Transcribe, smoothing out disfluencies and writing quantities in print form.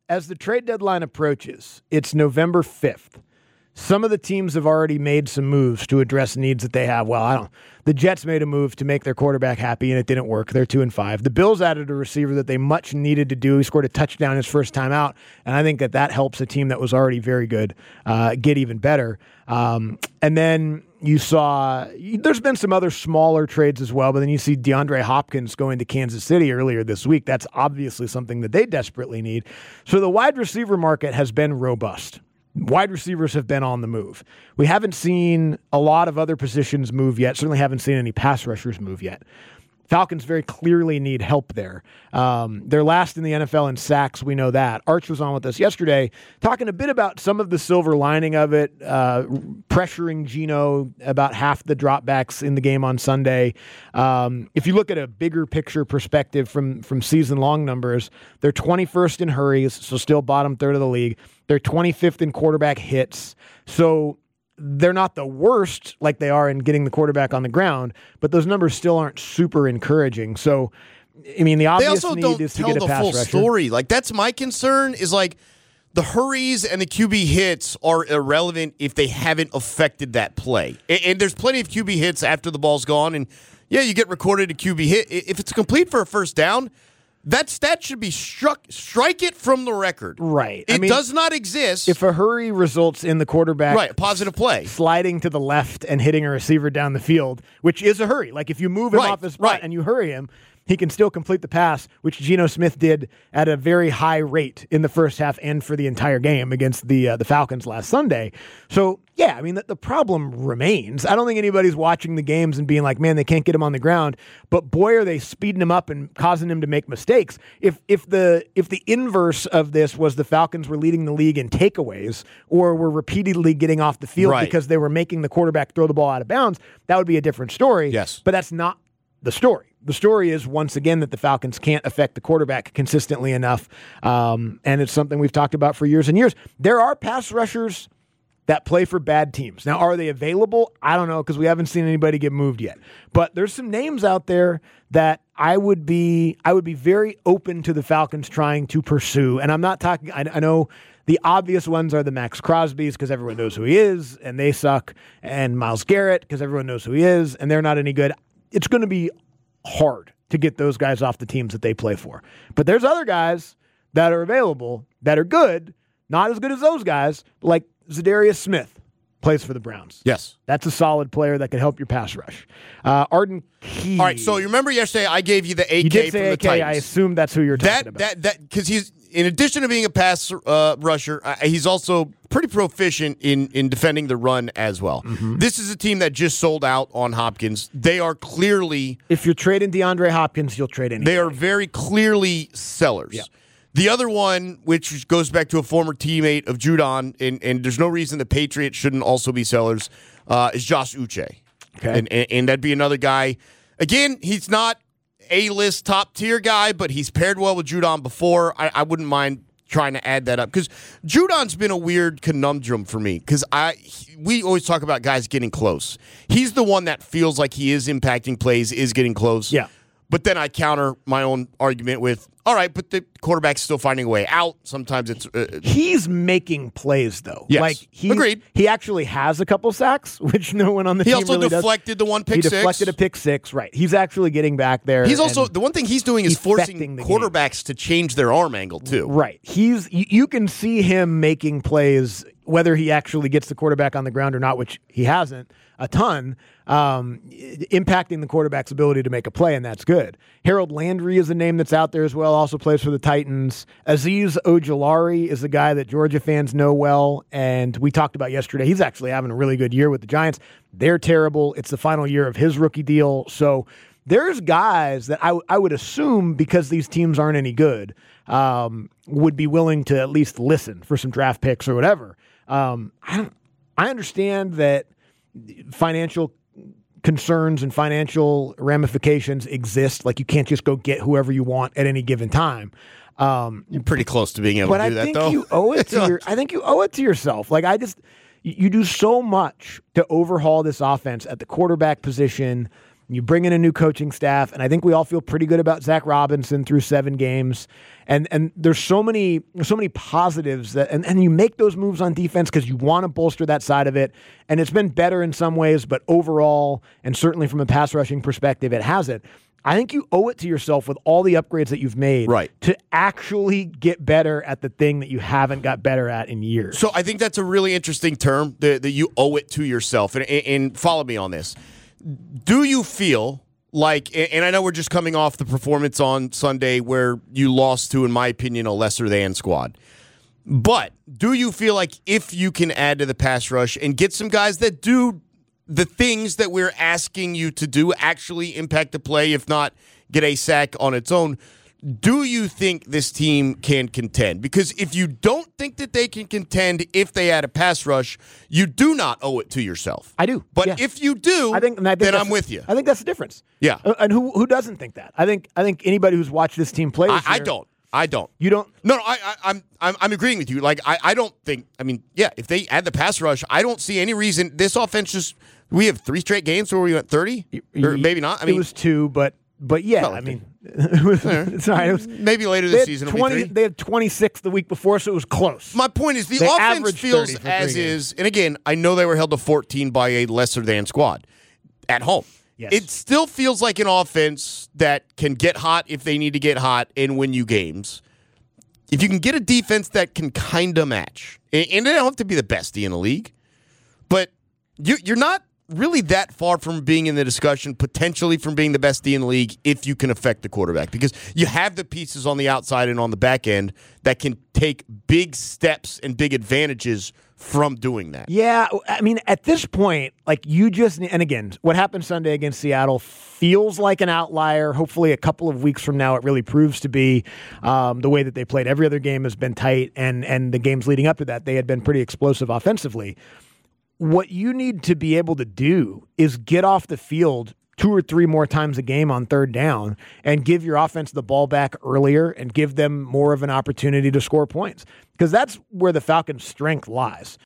as the trade deadline approaches, it's November 5th. Some of the teams have already made some moves to address needs that they have. Well, the Jets made a move to make their quarterback happy, and it didn't work. They're 2-5. The Bills added a receiver that they much needed to do. He scored a touchdown his first time out, and I think that helps a team that was already very good get even better. And then you saw there's been some other smaller trades as well, but then you see DeAndre Hopkins going to Kansas City earlier this week. That's obviously something that they desperately need. So the wide receiver market has been robust. Wide receivers have been on the move. We haven't seen a lot of other positions move yet. Certainly haven't seen any pass rushers move yet. Falcons very clearly need help there. They're last in the NFL in sacks. We know that. Arch was on with us yesterday talking a bit about some of the silver lining of it, pressuring Geno about half the dropbacks in the game on Sunday. If you look at a bigger picture perspective from season-long numbers, they're 21st in hurries, so still bottom third of the league. They're 25th in quarterback hits. So they're not the worst like they are in getting the quarterback on the ground, but those numbers still aren't super encouraging. So, I mean, the obvious need is to get a pass rusher. They also don't tell the full story. Like, that's my concern is, like, the hurries and the QB hits are irrelevant if they haven't affected that play. And there's plenty of QB hits after the ball's gone, and, yeah, you get recorded a QB hit. If it's complete for a first down, that stat should be strike it from the record. Right. It does not exist. If a hurry results in the quarterback a positive play, sliding to the left and hitting a receiver down the field, which is a hurry. Like, if you move him off his spot and you hurry him, he can still complete the pass, which Geno Smith did at a very high rate in the first half and for the entire game against the Falcons last Sunday. So, yeah, I mean, the problem remains. I don't think anybody's watching the games and being like, man, they can't get him on the ground. But boy, are they speeding him up and causing him to make mistakes. If the inverse of this was the Falcons were leading the league in takeaways or were repeatedly getting off the field because they were making the quarterback throw the ball out of bounds, that would be a different story. Yes. But that's not the story. The story is, once again, that the Falcons can't affect the quarterback consistently enough, and it's something we've talked about for years and years. There are pass rushers that play for bad teams. Now, are they available? I don't know, because we haven't seen anybody get moved yet. But there's some names out there that I would be very open to the Falcons trying to pursue. And I'm not talking, I know the obvious ones are the Max Crosbys, because everyone knows who he is, and they suck, and Myles Garrett, because everyone knows who he is, and they're not any good. It's going to be hard to get those guys off the teams that they play for. But there's other guys that are available that are good, not as good as those guys, like Zadarius Smith plays for the Browns. Yes. That's a solid player that can help your pass rush. Arden Key. All right, so you remember yesterday I gave you the AK you did say from the AK, Titans. I assume that's who you're talking about. Because he's, in addition to being a pass rusher, he's also pretty proficient in defending the run as well. Mm-hmm. This is a team that just sold out on Hopkins. They are clearly... If you're trading DeAndre Hopkins, you'll trade anybody. They are very clearly sellers. Yeah. The other one, which goes back to a former teammate of Judon, and there's no reason the Patriots shouldn't also be sellers, is Josh Uche. Okay. And that'd be another guy. Again, he's not A-list top-tier guy, but he's paired well with Judon before. I wouldn't mind trying to add that up, because Judon's been a weird conundrum for me, because we always talk about guys getting close. He's the one that feels like he is impacting plays, is getting close. Yeah. But then I counter my own argument with, all right, but the quarterback's still finding a way out. Sometimes it's... he's making plays, though. Yes, like agreed. He actually has a couple sacks, which no one on the team really does. He also deflected the one pick six. He deflected a pick six, right. He's actually getting back there. He's also... The one thing he's doing is forcing quarterbacks to change their arm angle, too. Right. You can see him making plays, whether he actually gets the quarterback on the ground or not, which he hasn't a ton, impacting the quarterback's ability to make a play, and that's good. Harold Landry is a name that's out there as well, also plays for the Titans. Azeez Ojulari is a guy that Georgia fans know well, and we talked about yesterday. He's actually having a really good year with the Giants. They're terrible. It's the final year of his rookie deal, so there's guys that I would assume, because these teams aren't any good, would be willing to at least listen for some draft picks or whatever. I understand that financial concerns and financial ramifications exist. Like, you can't just go get whoever you want at any given time. You're pretty close to being able to do that, though. But I think you owe it to I think you owe it to yourself. Like, you do so much to overhaul this offense at the quarterback position You bring in a new coaching staff, and I think we all feel pretty good about Zach Robinson through 7 games. And there's so many positives that, and you make those moves on defense because you want to bolster that side of it. And it's been better in some ways, but overall, and certainly from a pass rushing perspective, it hasn't. I think you owe it to yourself with all the upgrades that you've made to actually get better at the thing that you haven't got better at in years. So I think that's a really interesting term, that you owe it to yourself. And follow me on this. Do you feel like, and I know we're just coming off the performance on Sunday where you lost to, in my opinion, a lesser than squad. But do you feel like if you can add to the pass rush and get some guys that do the things that we're asking you to do, actually impact the play, if not get a sack on its own, do you think this team can contend? Because if you don't think that they can contend if they add a pass rush, you do not owe it to yourself. I do. But if you do, I think then I'm with you. I think that's the difference. Yeah. And who doesn't think that? I think anybody who's watched this team play this year, I don't. You don't? No, I'm agreeing with you. Like, I don't think, if they add the pass rush, I don't see any reason. This offense just, we have 3 straight games where we went 30? Or maybe not. It was 2, but yeah, it's all right. It was, maybe later this season it'll be 3. They had 26 the week before, so it was close. My point is, the offense feels as is, and again, I know they were held to 14 by a lesser than squad at home. Yes. It still feels like an offense that can get hot if they need to get hot and win you games. If you can get a defense that can kind of match, and they don't have to be the best D in the league, but you're not really that far from being in the discussion, potentially from being the best D in the league, if you can affect the quarterback, because you have the pieces on the outside and on the back end that can take big steps and big advantages from doing that. Yeah, I mean, at this point, like, you just, and again, what happened Sunday against Seattle feels like an outlier. Hopefully a couple of weeks from now it really proves to be. The way that they played every other game has been tight, and the games leading up to that, they had been pretty explosive offensively. What you need to be able to do is get off the field 2 or 3 more times a game on 3rd down and give your offense the ball back earlier and give them more of an opportunity to score points. Because that's where the Falcons' strength lies.